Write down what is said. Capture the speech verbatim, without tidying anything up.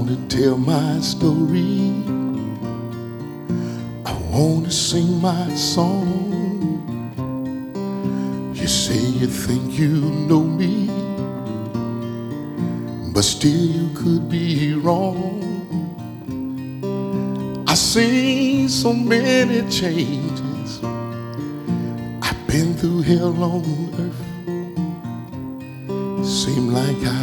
wanna tell my story. I wanna sing my song. You say you think you know me, but still you could be wrong. I see so many changes. I've been through hell on earth. Seem like I